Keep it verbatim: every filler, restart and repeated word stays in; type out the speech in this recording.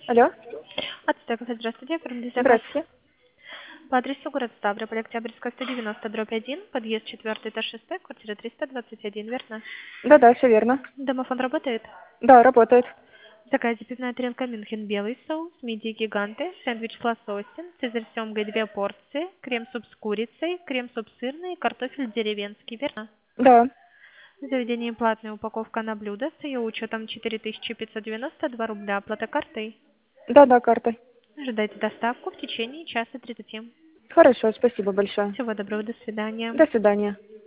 Алло, Отстойка, здравствуйте, оформите заказ здравствуйте. по адресу город Ставрополь, Октябрьская, сто девяносто, дробь один, подъезд четвертый, этаж шестой, квартира триста двадцать один, верно? Да-да, все верно. Домофон работает? Да, работает. В заказе пивная тарелка Мюнхен, белый соус, мидии гиганты, сэндвич с лососем, цезарь с семгой две порции, крем-суп с курицей, крем-суп сырный, картофель деревенский, верно? Да, В заведении платная упаковка на блюдо с ее учетом четыре тысячи пятьсот девяносто два рубля, оплата картой. да-да, картой. Ожидайте доставку в течение часа тридцати. Хорошо, спасибо большое. Всего доброго, до свидания. До свидания.